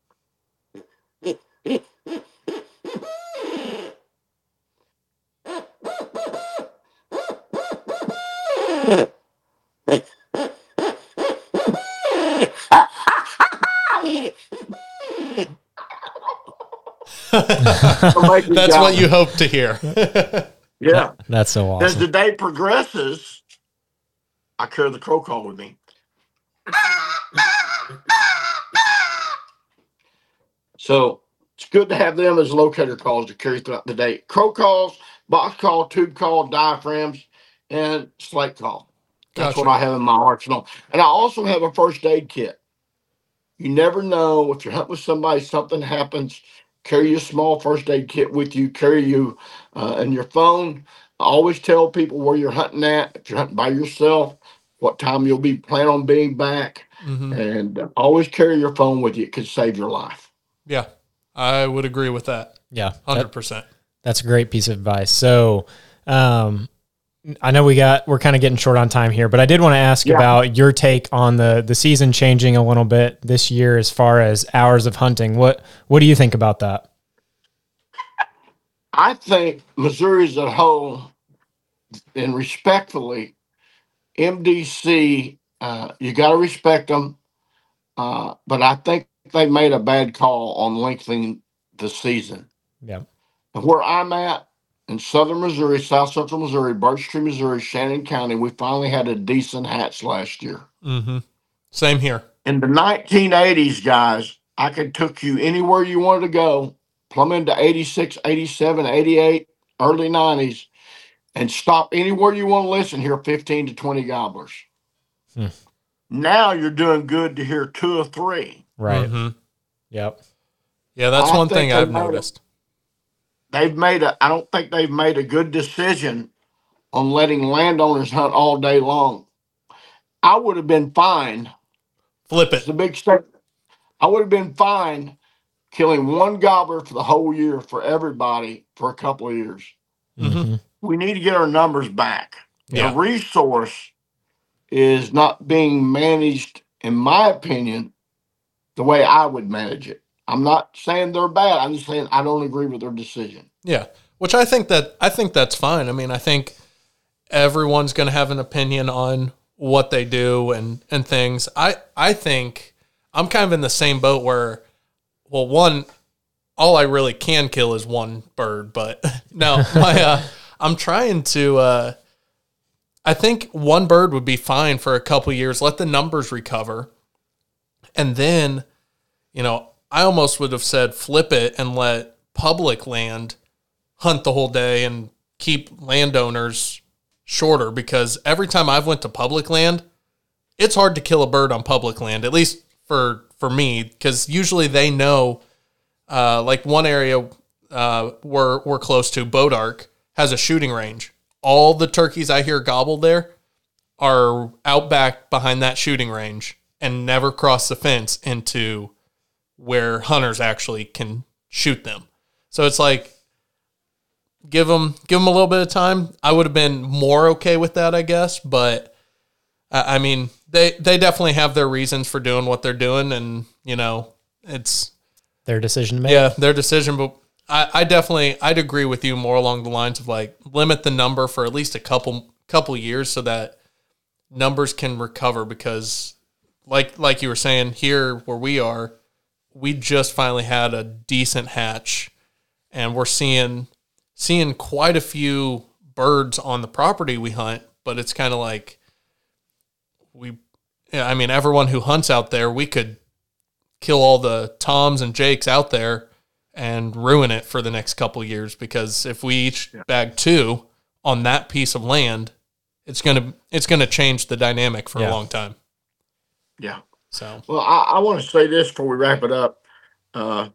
That's what you hope to hear. Yeah. That's so As the awesome. day progresses, I carry the crow call with me. So it's good to have them as locator calls to carry throughout the day. Crow calls, box call, tube call, diaphragms, and slate call. That's Gotcha. what I have in my arsenal. And I also have a first aid kit. You never know if you're hunting with somebody, something happens. Carry your small first aid kit with you. Carry you uh, and your phone. I always tell people where you're hunting at. If you're hunting by yourself, what time you'll be plan on being back, Mm-hmm. and uh, always carry your phone with you. It could save your life. Yeah, I would agree with that. Yeah. one hundred that- percent. That's a great piece of advice. So, um, I know we got we're kind of getting short on time here, but I did want to ask Yeah. about your take on the the season changing a little bit this year as far as hours of hunting. What what do you think about that? I think Missouri as a whole, and respectfully, M D C, uh, you got to respect them. Uh, but I think they made a bad call on lengthening the season. Yeah. And where I'm at in southern Missouri, south central Missouri, Birch Tree, Missouri, Shannon County, we finally had a decent hatch last year. Mm-hmm. Same here. In the nineteen eighties, guys, I could took you anywhere you wanted to go, plumb into eighty-six, eighty-seven, eighty-eight, early nineties, and stop anywhere you want to listen, hear fifteen to twenty gobblers. Hmm. Now you're doing good to hear two or three. Right. Mm-hmm. Yep. Yeah, that's I one think thing they I've might- noticed. They've made a, I don't think they've made a good decision on letting landowners hunt all day long. I would have been fine. Flip It's it. a big statement. I would have been fine killing one gobbler for the whole year for everybody for a couple of years. Mm-hmm. We need to get our numbers back. Yeah. The resource is not being managed, in my opinion, the way I would manage it. I'm not saying they're bad. I'm just saying I don't agree with their decision. Yeah, which I think that I think that's fine. I mean, I think everyone's going to have an opinion on what they do and and things. I I think I'm kind of in the same boat where, well, one, all I really can kill is one bird, but no, my uh, I'm trying to. Uh, I think one bird would be fine for a couple years. Let the numbers recover, and then, you know, I almost would have said flip it and let public land hunt the whole day and keep landowners shorter, because every time I've went to public land, it's hard to kill a bird on public land, at least for, for me, because usually they know, uh, like one area uh, we're, we're close to, Bodark, has a shooting range. All the turkeys I hear gobbled there are out back behind that shooting range and never cross the fence into where hunters actually can shoot them. So it's like, give them, give them a little bit of time. I would have been more okay with that, I guess. But uh, I mean, they, they definitely have their reasons for doing what they're doing. And, you know, it's Their decision to make. yeah, their decision. But I, I definitely, I'd agree with you more along the lines of like limit the number for at least a couple, couple years so that numbers can recover, because like, like you were saying here where we are, we just finally had a decent hatch, and we're seeing seeing quite a few birds on the property we hunt. But it's kind of like we, I mean, everyone who hunts out there, we could kill all the Toms and Jakes out there and ruin it for the next couple of years, because if we each bag two on that piece of land, it's gonna it's gonna change the dynamic for Yeah. a long time. Yeah. So Well, I, I want to say this before we wrap it up. Uh,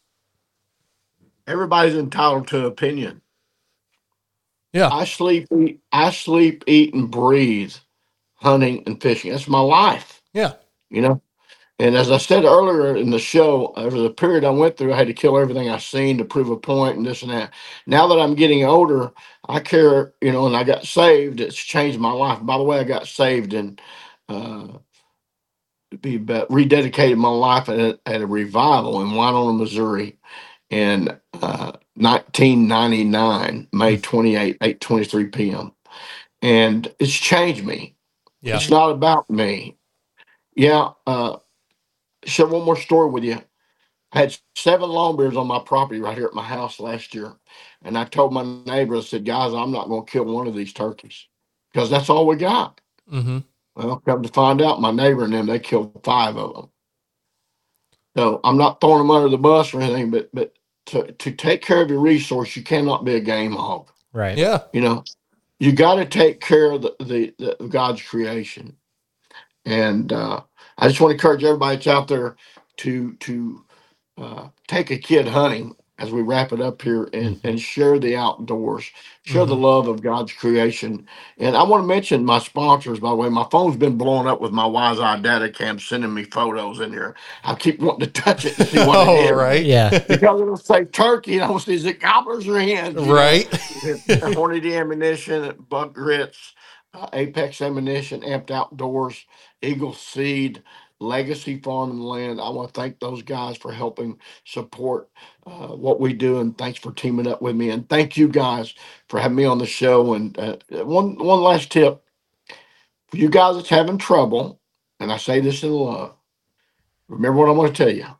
everybody's entitled to an opinion. yeah, I sleep, eat, I sleep, eat, and breathe hunting and fishing. That's my life. yeah, You know, And as I said earlier in the show, there was a period I went through. I had to kill everything I seen to prove a point and this and that. Now that I'm getting older, I care, you know, and I got saved. It's changed my life. By the way, I got saved and uh, be about, rededicated my life at a, at a revival in Winona, Missouri in uh, nineteen ninety-nine, May twenty-eighth, eight twenty-three p.m. And it's changed me. Yeah. It's not about me. Yeah. Uh, share one more story with you. I had seven long bears on my property right here at my house last year. And I told my neighbor, I said, guys, I'm not going to kill one of these turkeys because that's all we got. Mm-hmm. Well, come to find out, my neighbor and them, they killed five of them. So I'm not throwing them under the bus or anything, but but to, to take care of your resource, you cannot be a game hog. Right. Yeah. You know, you got to take care of the, the, the God's creation. And uh, I just want to encourage everybody that's out there to to uh, take a kid hunting as we wrap it up here and, Mm-hmm. and share the outdoors, share the Mhm. love of God's creation. And I want to mention my sponsors, by the way. My phone's been blowing up with my Wise Eye Data Cam sending me photos in here. I keep wanting to touch it and see what Oh, it is. right. Yeah. Because it'll say turkey, and I want to see is it gobblers or hens? you know? Right. Hornady Ammunition, Buck Grits, uh, Apex Ammunition, Amped Outdoors, Eagle Seed, Legacy Farm and Land. I want to thank those guys for helping support uh, what we do, and thanks for teaming up with me. And thank you guys for having me on the show. And uh, one one last tip for you guys that's having trouble, and I say this in love. Remember what I'm going to tell you.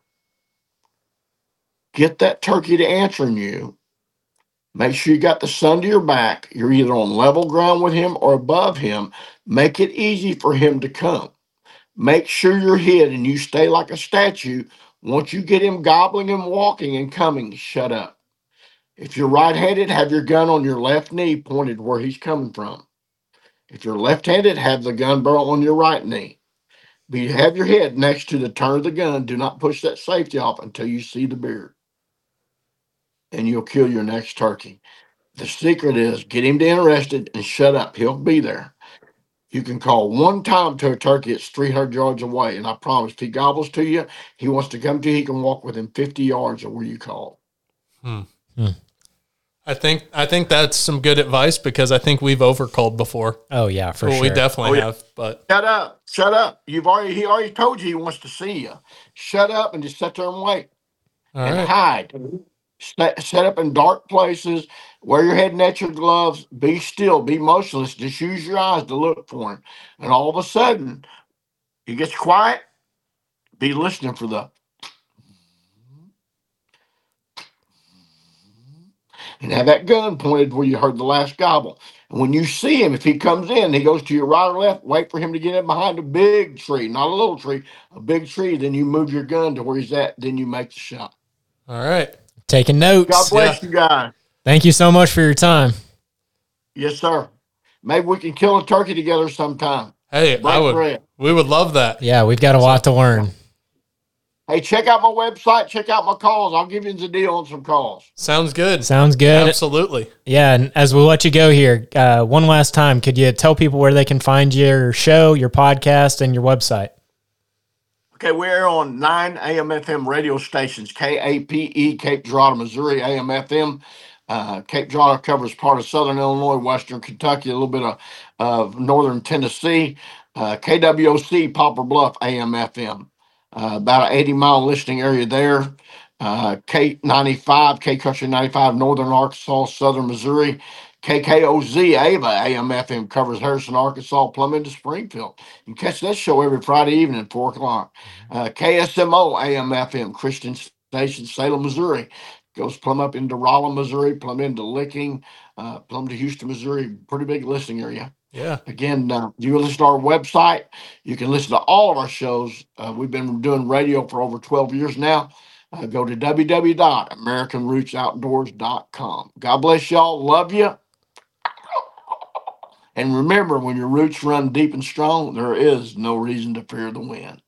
Get that turkey to answering you. Make sure you got the sun to your back. You're either on level ground with him or above him. Make it easy for him to come. Make sure you're hid and you stay like a statue. Once you get him gobbling and walking and coming, shut up. If you're right handed, have your gun on your left knee pointed where he's coming from. If you're left handed, have the gun barrel on your right knee. Be have your head next to the turn of the gun. Do not push that safety off until you see the beard. And you'll kill your next turkey. The secret is get him to interested and shut up. He'll be there. You can call one time to a turkey that's three hundred yards away. And I promise, if he gobbles to you, he wants to come to you, he can walk within fifty yards of where you call. Hmm. Hmm. I think I think that's some good advice because I think we've overcalled before. Oh yeah, for well, sure. we definitely Oh, yeah. have, but Shut up. Shut up. You've already, he already told you he wants to see you. Shut up and just sit there and wait all and right. hide. Set, set up in dark places. Wear your head net your gloves. Be still. Be motionless. Just use your eyes to look for him. And all of a sudden, he gets quiet. Be listening for the and have that gun pointed where you heard the last gobble. And when you see him, if he comes in, he goes to your right or left, wait for him to get in behind a big tree, not a little tree, a big tree. Then you move your gun to where he's at. Then you make the shot. All right. Taking notes. God bless Yeah. you guys. Thank you so much for your time. Yes, sir. Maybe we can kill a turkey together sometime. Hey, I Break would. bread. We would love that. Yeah, we've got a lot to learn. Hey, check out my website. Check out my calls. I'll give you the deal on some calls. Sounds good. Sounds good. Absolutely. Yeah, and as we let you go here, uh, one last time, could you tell people where they can find your show, your podcast, and your website? Okay, we're on nine A M F M radio stations, K A P E, Cape Girardeau, Missouri, A M F M. Uh, Cape Girardeau covers part of southern Illinois, western Kentucky, a little bit of, of northern Tennessee. Uh, K W O C, Poplar Bluff, A M F M. Uh, about an eighty mile listening area there. Uh, K ninety-five, K Country ninety-five, northern Arkansas, southern Missouri. K K O Z, Ava, A M F M covers Harrison, Arkansas, plumb into Springfield. You can catch that show every Friday evening at four o'clock. Uh, K S M O, A M F M, Christian Station, Salem, Missouri. Goes plumb up into Rolla, Missouri, plumb into Licking, uh, plumb to Houston, Missouri. Pretty big listening area. Yeah. Again, uh, you can listen to our website. You can listen to all of our shows. Uh, we've been doing radio for over twelve years now. Uh, go to w w w dot american roots outdoors dot com. God bless y'all. Love you. And remember, when your roots run deep and strong, there is no reason to fear the wind.